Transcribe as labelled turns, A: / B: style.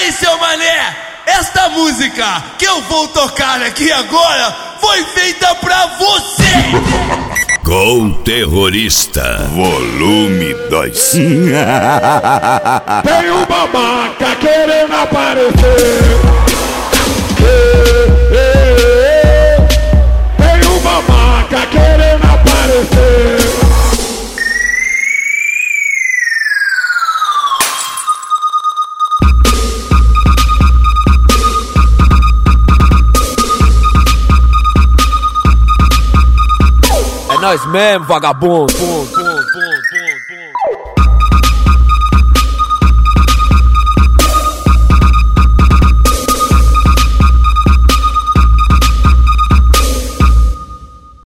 A: aí, seu mané, esta música que eu vou tocar aqui agora foi feita pra você.
B: Com Terrorista, volume 2.
C: Tem um babaca querendo aparecer. Tem um babaca querendo aparecer.
D: É nós mesmo, vagabundo. Pum, pum, pum, pum.